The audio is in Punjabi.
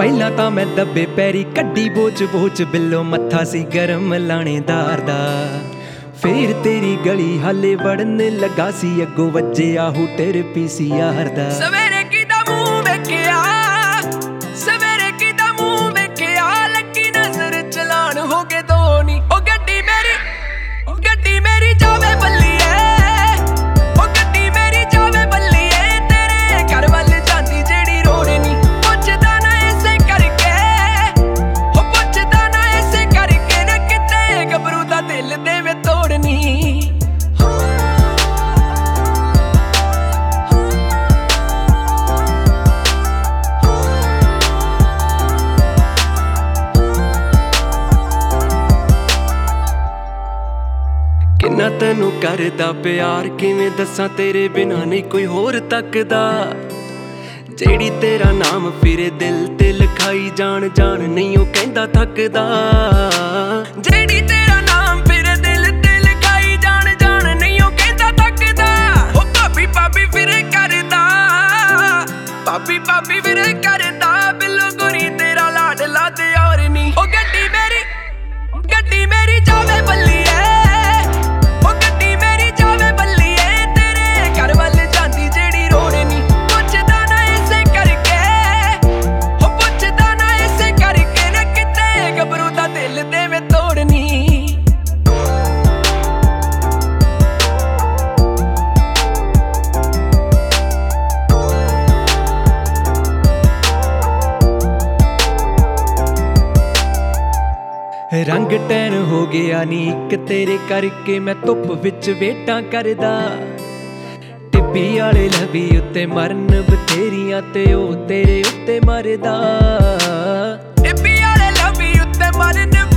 ਪਹਿਲਾਂ ਤਾਂ ਮੈਂ ਦੱਬੇ ਪੈਰੀ ਕੱਢੀ ਬੋਚ ਬੋਚ ਬਿੱਲੋ ਮੱਥਾ ਸੀ ਗਰਮ ਲਾਣੇਦਾਰ ਦਾ। ਫੇਰ ਤੇਰੀ ਗਲੀ ਹਾਲੇ ਵੜਨ ਲੱਗਾ ਸੀ ਅੱਗੋਂ ਵੱਜਿਆ ਹੂ ਟਿਰ ਪੀਸੀਆਰ ਦਾ। ਸਵੇਰੇ ਕਿਦਾ ਮੂੰਹ ਵੇਖਿਆ, ਸਵੇਰੇ ਕਿਦਾ ਮੂੰਹ ਵੇਖਿਆ, ਲੱਗੀ ਨਜ਼ਰ ਚਲਾਣ ਹੋ ਗਏ ਦੋ ਨੀ। ਉਹ ਗੱਡੀ ਮੇਰੀ ਜਾਵੇ ਬੱਲੀਏ, ਉਹ ਗੱਡੀ ਮੇਰੀ ਜਾਵੇ ਬੱਲੀਏ, ਤੇਰੇ ਘਰ ਵੱਲ ਜਾਂਦੀ ਜਿਹੜੀ ਰੋਡ ਨੀ। ਪੁੱਛਦਾ ਨਾ ਇਸੇ ਕਰਕੇ, ਉਹ ਪੁੱਛਦਾ ਨਾ ਇਸੇ ਕਰਕੇ, ਨਾ ਕਿਤੇ ਗੱਭਰੂ ਦਾ ਦਿਲ ਦੇਵੇ ਤੋੜਨੀ। ਕਿੰਨਾ ਤੈਨੂੰ ਕਰਦਾ ਪਿਆਰ, ਕਿਵੇਂ ਦੱਸਾਂ ਤੇਰੇ ਬਿਨਾਂ ਨਹੀਂ ਕੋਈ ਹੋਰ ਤੱਕਦਾ। ਜਿਹੜੀ ਤੇਰਾ ਨਾਮ ਫਿਰੇ ਦਿਲ ਤੇ ਲਿਖਾਈ ਜਾਣ ਜਾਣ ਨਹੀਂ ਉਹ ਕਹਿੰਦਾ ਥੱਕਦਾ। ਜਿਹੜੀ ਤੇਰਾ ਨਾਮ ਫਿਰੇ ਦਿਲ ਤੇ ਲਿਖਾਈ ਜਾਣ ਜਾਣ ਨਹੀਂ ਉਹ ਕਹਿੰਦਾ ਥੱਕਦਾ। ਉਹ ਭਾਬੀ ਭਾਬੀ ਫਿਰੇ ਕਰਦਾ, ਭਾਬੀ ਭਾਬੀ ਫਿਰੇ ਕਰਦਾ, ਬਿੱਲੋ ਗੁਰੀ ਤੇਰਾ ਲਾਡਲਾ ਤੇ ਔਰ ਨੀ। ਉਹ ਗੱਡੀ ਮੇਰੀ ਜਾਵੇ ਬੱਲੀਏ, ਰੰਗ ਟੈਨ ਹੋ ਗਿਆ ਨੀ ਇੱਕ ਤੇਰੇ ਕਰਕੇ, ਮੈਂ ਧੁੱਪ ਵਿੱਚ ਵੇਟਾਂ ਕਰਦਾ। ਟਿੱਬੀ ਵਾਲੇ ਲਵੀ ਉੱਤੇ ਮਰਨ ਬਥੇਰੀਆਂ ਤੇ ਉਹ ਤੇਰੇ ਉੱਤੇ ਮਰਦਾ। ਟਿੱਬੀ ਵਾਲੇ ਲਵੀ ਉੱਤੇ ਮਰਨ